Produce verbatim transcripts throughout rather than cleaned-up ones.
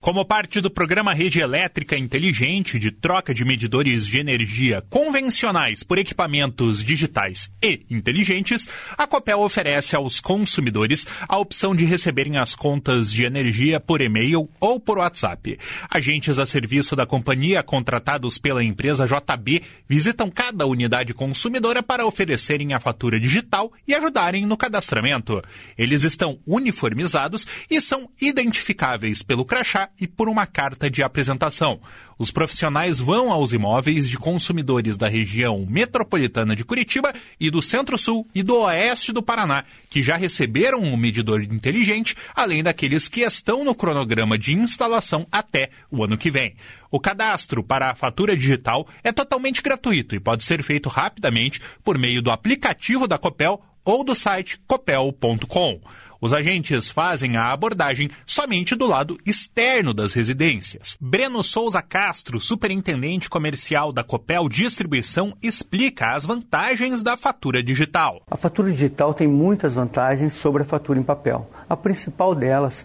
Como parte do programa Rede Elétrica Inteligente de troca de medidores de energia convencionais por equipamentos digitais e inteligentes, a Copel oferece aos consumidores a opção de receberem as contas de energia por e-mail ou por WhatsApp. Agentes a serviço da companhia contratados pela empresa J B visitam cada unidade consumidora para oferecerem a fatura digital e ajudarem no cadastramento. Eles estão uniformizados e são identificáveis pelo crachá e por uma carta de apresentação. Os profissionais vão aos imóveis de consumidores da região metropolitana de Curitiba e do Centro-Sul e do Oeste do Paraná, que já receberam um medidor inteligente, além daqueles que estão no cronograma de instalação até o ano que vem. O cadastro para a fatura digital é totalmente gratuito e pode ser feito rapidamente por meio do aplicativo da Copel ou do site copel ponto com. Os agentes fazem a abordagem somente do lado externo das residências. Breno Souza Castro, superintendente comercial da Copel Distribuição, explica as vantagens da fatura digital. A fatura digital tem muitas vantagens sobre a fatura em papel. A principal delas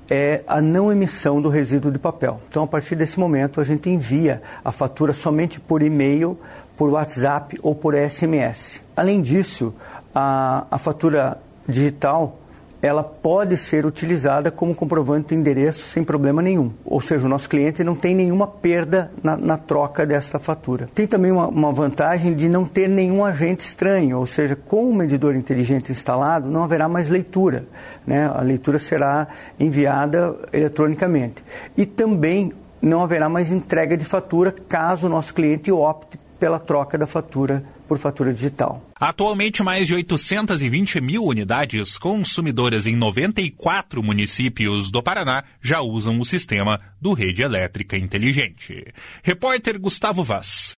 é a não emissão do resíduo de papel. Então, a partir desse momento, a gente envia a fatura somente por e-mail, por WhatsApp ou por S M S. Além disso, a, a fatura digital ela pode ser utilizada como comprovante de endereço sem problema nenhum. Ou seja, o nosso cliente não tem nenhuma perda na, na troca dessa fatura. Tem também uma, uma vantagem de não ter nenhum agente estranho, ou seja, com o medidor inteligente instalado, não haverá mais leitura, né? A leitura será enviada eletronicamente. E também não haverá mais entrega de fatura caso o nosso cliente opte pela troca da fatura por fatura digital. Atualmente, mais de oitocentas e vinte mil unidades consumidoras em noventa e quatro municípios do Paraná já usam o sistema do Rede Elétrica Inteligente. Repórter Gustavo Vaz.